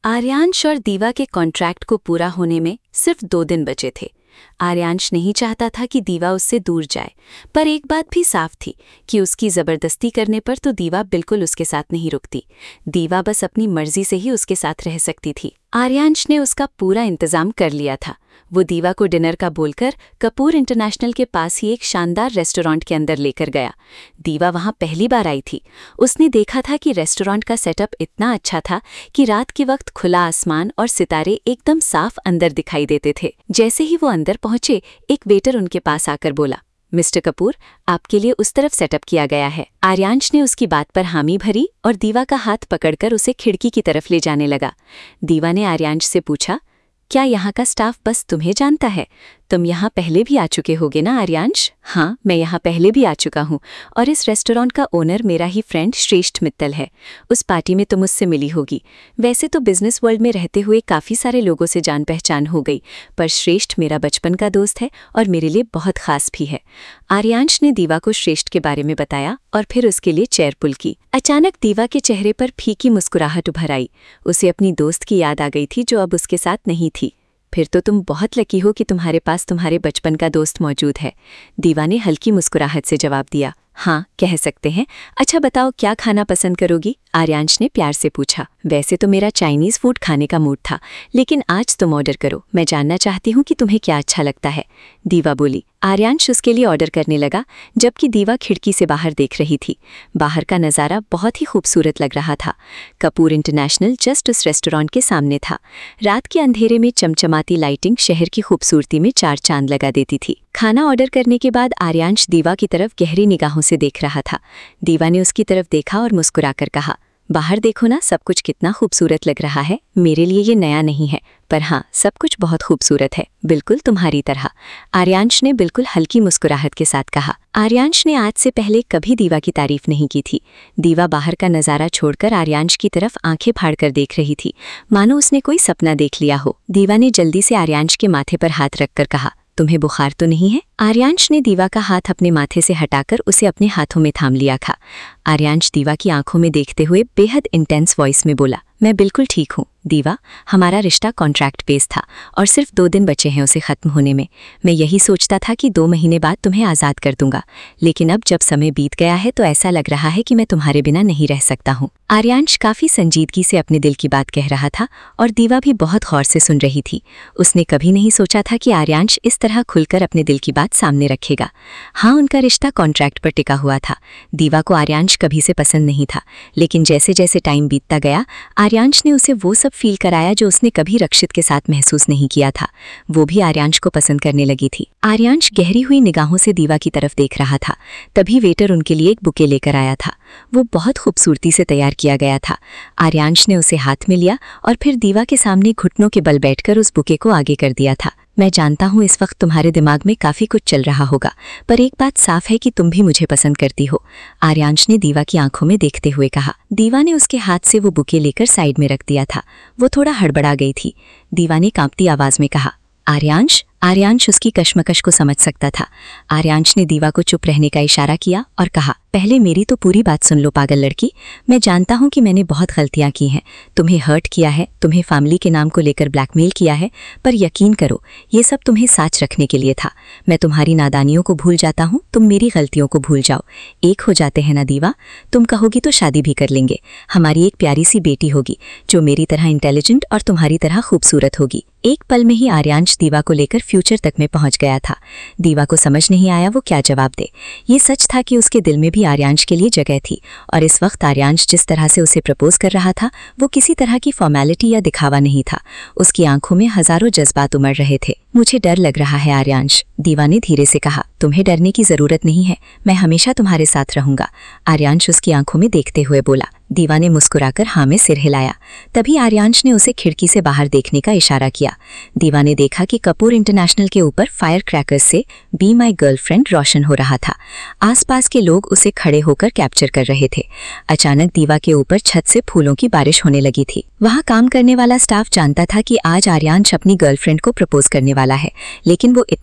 आर्यांश और दीवा के कॉन्ट्रैक्ट को पूरा होने में सिर्फ 2 दिन बचे थे। आर्यांश नहीं चाहता था कि दीवा उससे दूर जाए, पर एक बात भी साफ थी कि उसकी ज़बरदस्ती करने पर तो दीवा बिल्कुल उसके साथ नहीं रुकती। दीवा बस अपनी मर्जी से ही उसके साथ रह सकती थी। आर्यांश ने उसका पूरा इंतजाम कर लिया था। वो दीवा को डिनर का बोलकर कपूर इंटरनेशनल के पास ही एक शानदार रेस्टोरेंट के अंदर लेकर गया। दीवा वहां पहली बार आई थी। उसने देखा था कि रेस्टोरेंट का सेटअप इतना अच्छा था कि रात के वक्त खुला आसमान और सितारे एकदम साफ अंदर दिखाई देते थे। जैसे ही वो अंदर पहुंचे, एक वेटर उनके पास आकर बोला, मिस्टर कपूर, आपके लिए उस तरफ सेटअप किया गया है। आर्यांश ने उसकी बात पर हामी भरी और दीवा का हाथ पकड़कर उसे खिड़की की तरफ ले जाने लगा। दीवा ने आर्यांश से पूछा, क्या यहाँ का स्टाफ बस तुम्हें जानता है? तुम यहाँ पहले भी आ चुके होगे ना आर्यांश? हाँ, मैं यहाँ पहले भी आ चुका हूँ और इस रेस्टोरेंट का ओनर मेरा ही फ्रेंड श्रेष्ठ मित्तल है। उस पार्टी में तुम उससे मिली होगी। वैसे तो बिजनेस वर्ल्ड में रहते हुए काफ़ी सारे लोगों से जान पहचान हो गई, पर श्रेष्ठ मेरा बचपन का दोस्त है और मेरे लिए बहुत खास भी है। आर्यांश ने दीवा को श्रेष्ठ के बारे में बताया और फिर उसके लिए चेयर पुल की। अचानक दीवा के चेहरे पर फीकी मुस्कुराहट उभर आई। उसे अपनी दोस्त की याद आ गई थी जो अब उसके साथ नहीं थी। फिर तो तुम बहुत लकी हो कि तुम्हारे पास तुम्हारे बचपन का दोस्त मौजूद है। दीवा ने हल्की मुस्कुराहट से जवाब दिया। हाँ, कह सकते हैं। अच्छा बताओ, क्या खाना पसंद करोगी? आर्यांश ने प्यार से पूछा। वैसे तो मेरा चाइनीज़ फूड खाने का मूड था, लेकिन आज तुम ऑर्डर करो। मैं जानना चाहती हूँ कि तुम्हें क्या अच्छा लगता है, दीवा बोली। आर्यांश उसके लिए ऑर्डर करने लगा, जबकि दीवा खिड़की से बाहर देख रही थी। बाहर का नज़ारा बहुत ही खूबसूरत लग रहा था। कपूर इंटरनेशनल जस्ट उस रेस्टोरेंट के सामने था। रात के अंधेरे में चमचमाती लाइटिंग शहर की खूबसूरती में 4 चांद लगा देती थी। खाना ऑर्डर करने के बाद आर्यांश दीवा की तरफ गहरी निगाहों से देख रहा था। दीवा ने उसकी तरफ देखा और मुस्कुराकर कहा, बाहर देखो ना, सब कुछ कितना खूबसूरत लग रहा है। मेरे लिए ये नया नहीं है, पर हाँ, सब कुछ बहुत खूबसूरत है, बिल्कुल तुम्हारी तरह। आर्यांश ने बिल्कुल हल्की मुस्कुराहट के साथ कहा। आर्यांश ने आज से पहले कभी दीवा की तारीफ नहीं की थी। दीवा बाहर का नज़ारा छोड़कर आर्यांश की तरफ आंखें फाड़कर देख रही थी, मानो उसने कोई सपना देख लिया हो। दीवा ने जल्दी से आर्यांश के माथे पर हाथ रखकर कहा, तुम्हें बुखार तो नहीं है? आर्यांश ने दीवा का हाथ अपने माथे से हटाकर उसे अपने हाथों में थाम लिया था। आर्यांश दीवा की आंखों में देखते हुए बेहद इंटेंस वॉइस में बोला, मैं बिल्कुल ठीक हूँ दीवा। हमारा रिश्ता कॉन्ट्रैक्ट बेस था और सिर्फ 2 दिन बचे हैं उसे खत्म होने में। मैं यही सोचता था कि 2 महीने बाद तुम्हें आज़ाद कर दूंगा, लेकिन अब जब समय बीत गया है तो ऐसा लग रहा है कि मैं तुम्हारे बिना नहीं रह सकता हूँ। आर्यांश काफ़ी संजीदगी से अपने दिल की बात कह रहा था और दीवा भी बहुत गौर से सुन रही थी। उसने कभी नहीं सोचा था कि आर्यांश इस तरह खुलकर अपने दिल की बात सामने रखेगा। हाँ, उनका रिश्ता कॉन्ट्रैक्ट पर टिका हुआ था। दीवा को आर्यांश कभी से पसंद नहीं था, लेकिन जैसे जैसे टाइम बीतता गया, आर्यांश ने उसे वो सब फील कराया जो उसने कभी रक्षित के साथ महसूस नहीं किया था। वो भी आर्यांश को पसंद करने लगी थी। आर्यांश गहरी हुई निगाहों से दीवा की तरफ देख रहा था। तभी वेटर उनके लिए एक बुके लेकर आया था। वो बहुत खूबसूरती से तैयार किया गया था। आर्यांश ने उसे हाथ में लिया और फिर दीवा के सामने घुटनों के बल बैठकर उस बुके को आगे कर दिया था। मैं जानता हूँ इस वक्त तुम्हारे दिमाग में काफ़ी कुछ चल रहा होगा, पर एक बात साफ है कि तुम भी मुझे पसंद करती हो, आर्यांश ने दीवा की आंखों में देखते हुए कहा। दीवा ने उसके हाथ से वो बुके लेकर साइड में रख दिया था। वो थोड़ा हड़बड़ा गई थी। दीवा ने कांपती आवाज़ में कहा, आर्यांश। आर्यांश उसकी कश्मकश को समझ सकता था। आर्यांश ने दीवा को चुप रहने का इशारा किया और कहा, पहले मेरी तो पूरी बात सुन लो पागल लड़की। मैं जानता हूँ कि मैंने बहुत गलतियाँ की हैं, तुम्हें हर्ट किया है, तुम्हें फैमिली के नाम को लेकर ब्लैकमेल किया है, पर यकीन करो ये सब तुम्हें साच रखने के लिए था। मैं तुम्हारी नादानियों को भूल जाता हूँ, तुम मेरी गलतियों को भूल जाओ। एक हो जाते हैं ना दीवा, तुम कहोगी तो शादी भी कर लेंगे। हमारी एक प्यारी सी बेटी होगी जो मेरी तरह इंटेलिजेंट और तुम्हारी तरह खूबसूरत होगी। एक पल में ही आर्यांश दीवा को लेकर फ्यूचर तक में पहुंच गया था। दीवा को समझ नहीं आया वो क्या जवाब दे। ये सच था कि उसके दिल में भी आर्यांश के लिए जगह थी, और इस वक्त आर्यांश जिस तरह से उसे प्रपोज कर रहा था वो किसी तरह की फॉर्मेलिटी या दिखावा नहीं था। उसकी आंखों में हजारों जज्बात उमड़ रहे थे। मुझे डर लग रहा है आर्यांश, दीवा ने धीरे से कहा। तुम्हें डरने की जरूरत नहीं है, मैं हमेशा तुम्हारे साथ रहूंगा, आर्यांश उसकी आंखों में देखते हुए बोला। दीवा ने मुस्कुराकर हाँ में सिर हिलाया। तभी आर्यांश ने उसे खिड़की से बाहर देखने का इशारा किया। दीवा ने देखा कि कपूर इंटरनेशनल के ऊपर फायर क्रैकर्स से बी माई गर्लफ्रेंड रोशन हो रहा था। आसपास के लोग उसे खड़े होकर कैप्चर कर रहे थे। अचानक दीवा के ऊपर छत से फूलों की बारिश होने लगी थी। वहाँ काम करने वाला स्टाफ जानता था कि आज आर्यांश अपनी गर्लफ्रेंड को प्रपोज करने वाला है, लेकिन वो इतना शानदार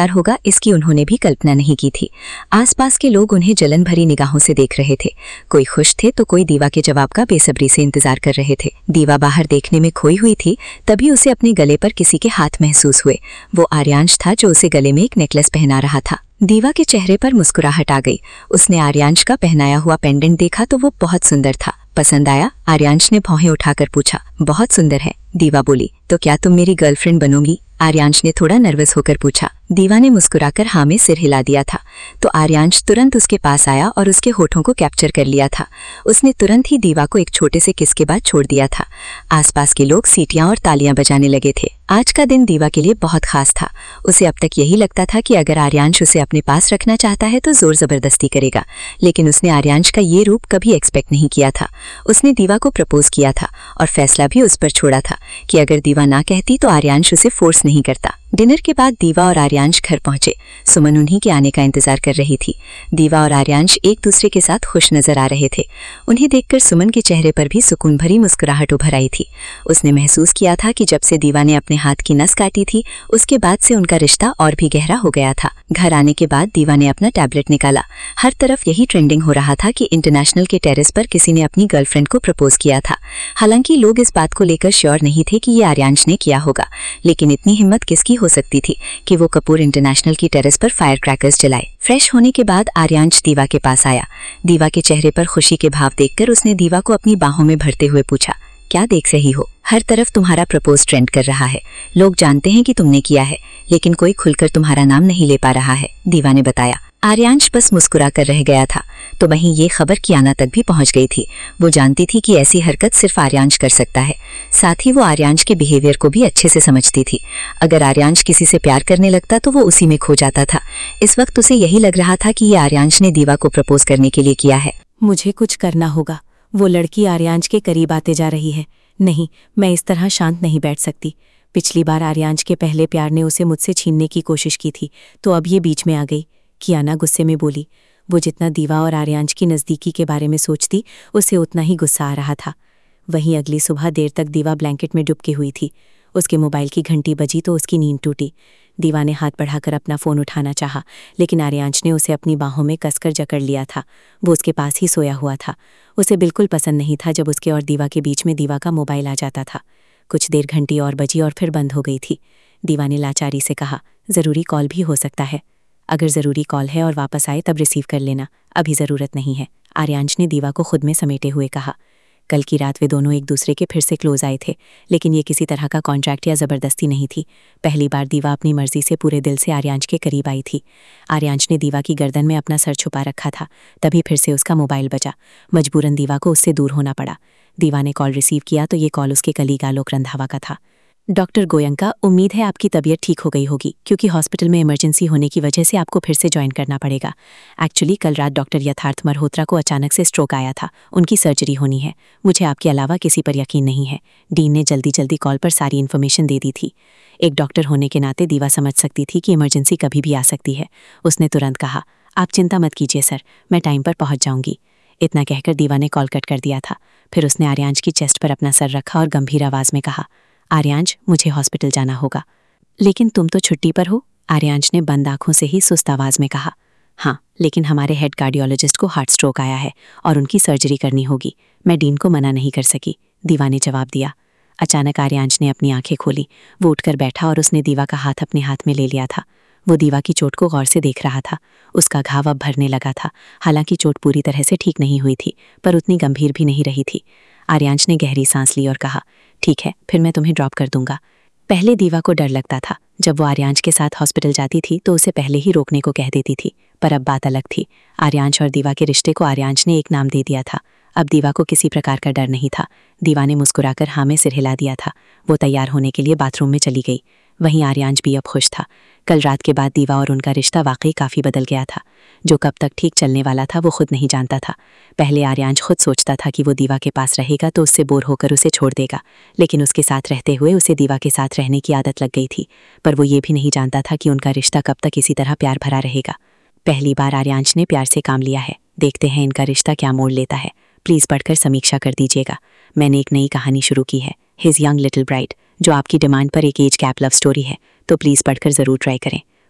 मजेदार होगा इसकी उन्होंने भी कल्पना नहीं की थी। आसपास के लोग उन्हें जलन भरी निगाहों से देख रहे थे। कोई खुश थे तो कोई दीवा के जवाब का बेसब्री से इंतजार कर रहे थे। दीवा बाहर देखने में खोई हुई थी, तभी उसे अपने गले पर किसी के हाथ महसूस हुए। वो आर्यांश था जो उसे गले में एक नेकलेस पहना रहा था। दीवा के चेहरे पर मुस्कुराहट आ गई। उसने आर्यांश का पहनाया हुआ पेंडेंट देखा तो वो बहुत सुंदर था। पसंद आया? आर्यांश ने भौहें उठाकर पूछा। बहुत सुंदर है, दीवा बोली। तो क्या तुम मेरी गर्लफ्रेंड बनोगी? आर्यांश ने थोड़ा नर्वस होकर पूछा। दीवा ने मुस्कुराकर हाँ में सिर हिला दिया था तो आर्यांश तुरंत उसके पास आया और उसके होठों को कैप्चर कर लिया था। उसने तुरंत ही दीवा को एक छोटे से किस के बाद छोड़ दिया था। आसपास के लोग सीटियां और तालियां बजाने लगे थे। आज का दिन दीवा के लिए बहुत खास था। उसे अब तक यही लगता था कि अगर आर्यांश उसे अपने पास रखना चाहता है तो जोर जबरदस्ती करेगा, लेकिन उसने आर्यांश का ये रूप कभी एक्सपेक्ट नहीं किया था। उसने दीवा को प्रपोज किया था और फैसला भी उस पर छोड़ा था कि अगर दीवा ना कहती तो आर्यांश उसे फोर्स नहीं करता। डिनर के बाद दीवा और आर्यांश घर पहुंचे। सुमन उन्हीं के आने का इंतजार कर रही थी। दीवा और आर्यांश एक दूसरे के साथ खुश नजर आ रहे थे। उन्हें देखकर सुमन के चेहरे पर भी सुकून भरी मुस्कुराहट उभर आई थी। उसने महसूस किया था कि जब से दीवा ने अपने हाथ की नस काटी थी उसके बाद से उनका रिश्ता और भी गहरा हो गया था। घर आने के बाद दीवा ने अपना टैबलेट निकाला। हर तरफ यही ट्रेंडिंग हो रहा था कि इंटरनेशनल के टेरेस पर किसी ने अपनी गर्लफ्रेंड को प्रपोज किया था। हालांकि लोग इस बात को लेकर श्योर नहीं थे कि ये आर्यांश ने किया होगा, लेकिन इतनी हिम्मत किसकी हो सकती थी कि वो कपूर इंटरनेशनल की टेरेस पर फायर क्रैकर्स जलाए। फ्रेश होने के बाद आर्यांश दीवा के पास आया। दीवा के चेहरे पर खुशी के भाव देखकर उसने दीवा को अपनी बाहों में भरते हुए पूछा, क्या देख रही हो? हर तरफ तुम्हारा प्रपोज ट्रेंड कर रहा है। लोग जानते हैं कि तुमने किया है, लेकिन कोई खुलकर तुम्हारा नाम नहीं ले पा रहा है, दीवा ने बताया। आर्यांश बस मुस्कुरा कर रह गया था। तो वहीं ये खबर कियाना तक भी पहुंच गई थी। वो जानती थी कि ऐसी हरकत सिर्फ आर्यांश कर सकता है। साथ ही वो आर्यांश के बिहेवियर को भी अच्छे से समझती थी। अगर आर्यांश किसी से प्यार करने लगता तो वो उसी में खो जाता था। इस वक्त उसे यही लग रहा था कि ये आर्यांश ने दीवा को प्रपोज करने के लिए किया है। मुझे कुछ करना होगा। वो लड़की आर्यांश के करीब आते जा रही है। नहीं, मैं इस तरह शांत नहीं बैठ सकती। पिछली बार आर्यांश के पहले प्यार ने उसे मुझसे छीनने की कोशिश की थी, तो अब ये बीच में आ गई। कियाना गुस्से में बोली। वो जितना दीवा और आर्यांश की नज़दीकी के बारे में सोचती, उसे उतना ही गुस्सा आ रहा था। वहीं अगली सुबह देर तक दीवा ब्लैंकेट में डुबकी हुई थी। उसके मोबाइल की घंटी बजी तो उसकी नींद टूटी। दीवा ने हाथ बढ़ाकर अपना फ़ोन उठाना चाहा, लेकिन आर्यांश ने उसे अपनी बाहों में कसकर जकड़ लिया था। वो उसके पास ही सोया हुआ था। उसे बिल्कुल पसंद नहीं था जब उसके और दीवा के बीच में दीवा का मोबाइल आ जाता था। कुछ देर घंटी और बजी और फिर बंद हो गई थी। दीवा ने लाचारी से कहा, ज़रूरी कॉल भी हो सकता है। अगर ज़रूरी कॉल है और वापस आए तब रिसीव कर लेना, अभी ज़रूरत नहीं है, आर्यांश ने दीवा को खुद में समेटे हुए कहा। कल की रात वे दोनों एक दूसरे के फिर से क्लोज आए थे, लेकिन ये किसी तरह का कॉन्ट्रैक्ट या ज़बरदस्ती नहीं थी। पहली बार दीवा अपनी मर्जी से पूरे दिल से आर्यांश के करीब आई थी। आर्यांश ने दीवा की गर्दन में अपना सर छुपा रखा था। तभी फिर से उसका मोबाइल बजा। मजबूरन दीवा को उससे दूर होना पड़ा। दीवा ने कॉल रिसीव किया तो ये कॉल उसके कलीग आलोक रंधावा का था। डॉक्टर गोयंका, उम्मीद है आपकी तबीयत ठीक हो गई होगी, क्योंकि हॉस्पिटल में इमरजेंसी होने की वजह से आपको फिर से ज्वाइन करना पड़ेगा। एक्चुअली कल रात डॉक्टर यथार्थ मल्होत्रा को अचानक से स्ट्रोक आया था। उनकी सर्जरी होनी है। मुझे आपके अलावा किसी पर यकीन नहीं है। डीन ने जल्दी जल्दी कॉल पर सारी इन्फॉर्मेशन दे दी थी। एक डॉक्टर होने के नाते दीवा समझ सकती थी कि इमरजेंसी कभी भी आ सकती है। उसने तुरंत कहा, आप चिंता मत कीजिए सर, मैं टाइम पर पहुंच जाऊंगी। इतना कहकर दीवा ने कॉल कट कर दिया था। फिर उसने आर्यांश की चेस्ट पर अपना सर रखा और गंभीर आवाज़ में कहा, आर्यांश, मुझे हॉस्पिटल जाना होगा। लेकिन तुम तो छुट्टी पर हो, आर्यांश ने बंद आंखों से ही सुस्त आवाज़ में कहा। हाँ, लेकिन हमारे हेड कार्डियोलॉजिस्ट को हार्ट स्ट्रोक आया है और उनकी सर्जरी करनी होगी। मैं डीन को मना नहीं कर सकी, दीवा ने जवाब दिया। अचानक आर्यांश ने अपनी आंखें खोली। वो उठकर बैठा और उसने दीवा का हाथ अपने हाथ में ले लिया था। वो दीवा की चोट को गौर से देख रहा था। उसका घाव अब भरने लगा था। हालांकि चोट पूरी तरह से ठीक नहीं हुई थी, पर उतनी गंभीर भी नहीं रही थी। आर्यांश ने गहरी सांस ली और कहा, ठीक है, फिर मैं तुम्हें ड्रॉप कर दूंगा। पहले दीवा को डर लगता था। जब वो आर्यांश के साथ हॉस्पिटल जाती थी तो उसे पहले ही रोकने को कह देती थी, पर अब बात अलग थी। आर्यांश और दीवा के रिश्ते को आर्यांश ने एक नाम दे दिया था। अब दीवा को किसी प्रकार का डर नहीं था। दीवा ने मुस्कुराकर हाँ में सिर हिला दिया था। वो तैयार होने के लिए बाथरूम में चली गई। वहीं आर्यांश भी अब खुश था। कल रात के बाद दीवा और उनका रिश्ता वाकई काफ़ी बदल गया था। जो कब तक ठीक चलने वाला था वो खुद नहीं जानता था। पहले आर्यांश खुद सोचता था कि वो दीवा के पास रहेगा तो उससे बोर होकर उसे छोड़ देगा, लेकिन उसके साथ रहते हुए उसे दीवा के साथ रहने की आदत लग गई थी। पर वो ये भी नहीं जानता था कि उनका रिश्ता कब तक इसी तरह प्यार भरा रहेगा। पहली बार आर्यांश ने प्यार से काम लिया है। देखते हैं इनका रिश्ता क्या मोड़ लेता है। प्लीज़ पढ़कर समीक्षा कर दीजिएगा। मैंने एक नई कहानी शुरू की है, हिज यंग लिटिल ब्राइड, जो आपकी डिमांड पर एक एज गैप लव स्टोरी है, तो प्लीज़ पढ़कर ज़रूर ट्राई करें।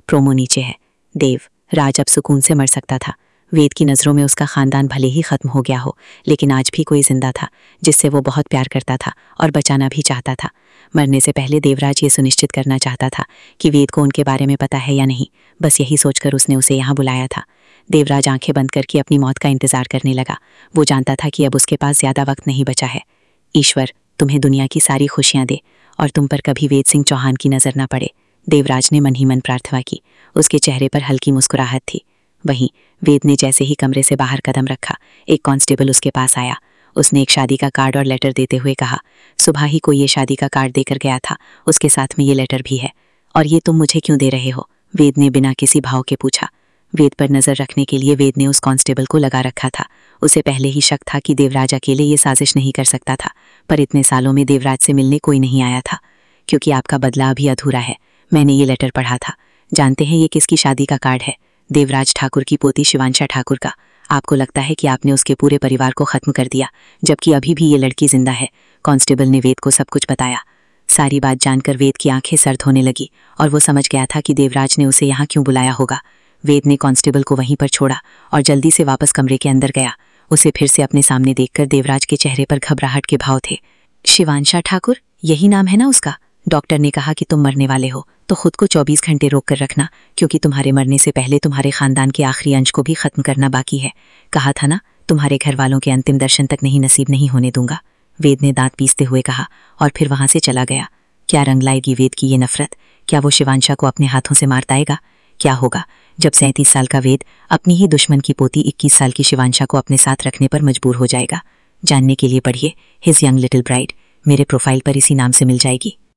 प्रोमो नीचे है। देव राज अब सुकून से मर सकता था। वेद की नज़रों में उसका खानदान भले ही खत्म हो गया हो, लेकिन आज भी कोई जिंदा था जिससे वो बहुत प्यार करता था और बचाना भी चाहता था। मरने से पहले देवराज ये सुनिश्चित करना चाहता था कि वेद को उनके बारे में पता है या नहीं। बस यही सोचकर उसने उसे यहाँ बुलाया था। देवराज आंखें बंद करके अपनी मौत का इंतजार करने लगा। वो जानता था कि अब उसके पास ज्यादा वक्त नहीं बचा है। ईश्वर तुम्हें दुनिया की सारी खुशियां दे और तुम पर कभी वेद सिंह चौहान की नजर न पड़े, देवराज ने मन ही मन प्रार्थना की। उसके चेहरे पर हल्की मुस्कुराहट थी। वहीं वेद ने जैसे ही कमरे से बाहर कदम रखा, एक कांस्टेबल उसके पास आया। उसने एक शादी का कार्ड और लेटर देते हुए कहा, सुबह ही कोई ये शादी का कार्ड देकर गया था, उसके साथ में ये लेटर भी है। और ये तुम मुझे क्यों दे रहे हो? वेद ने बिना किसी भाव के पूछा। वेद पर नजर रखने के लिए वेद ने उस कांस्टेबल को लगा रखा था। उसे पहले ही शक था कि देवराज अकेले ये साजिश नहीं कर सकता था, पर इतने सालों में देवराज से मिलने कोई नहीं आया था। क्योंकि आपका बदला अभी अधूरा है। मैंने ये लेटर पढ़ा था। जानते हैं ये किसकी शादी का कार्ड है? देवराज ठाकुर की पोती शिवांशा ठाकुर का। आपको लगता है कि आपने उसके पूरे परिवार को खत्म कर दिया, जबकि अभी भी ये लड़की जिंदा है। कांस्टेबल ने वेद को सब कुछ बताया। सारी बात जानकर वेद की आंखें सर्द होने लगी और वो समझ गया था कि देवराज ने उसे यहाँ क्यों बुलाया होगा। वेद ने कांस्टेबल को वहीं पर छोड़ा और जल्दी से वापस कमरे के अंदर गया। उसे फिर से अपने सामने देखकर देवराज के चेहरे पर घबराहट के भाव थे। शिवांशा ठाकुर, यही नाम है ना उसका? डॉक्टर ने कहा कि तुम मरने वाले हो तो खुद को 24 घंटे रोक कर रखना, क्योंकि तुम्हारे मरने से पहले तुम्हारे खानदान के आखिरी अंश को भी खत्म करना बाकी है। कहा था ना, तुम्हारे घर वालों के अंतिम दर्शन तक नहीं नसीब नहीं होने दूंगा, वेद ने दांत पीसते हुए कहा और फिर वहां से चला गया। क्या रंग लाएगी वेद की ये नफरत? क्या वो शिवांशा को अपने हाथों से मार पाएगा? क्या होगा जब 37 साल का वेद अपनी ही दुश्मन की पोती 21 साल की शिवांशा को अपने साथ रखने पर मजबूर हो जाएगा? जानने के लिए पढ़िए हिज यंग लिटिल ब्राइड। मेरे प्रोफाइल पर इसी नाम से मिल जाएगी।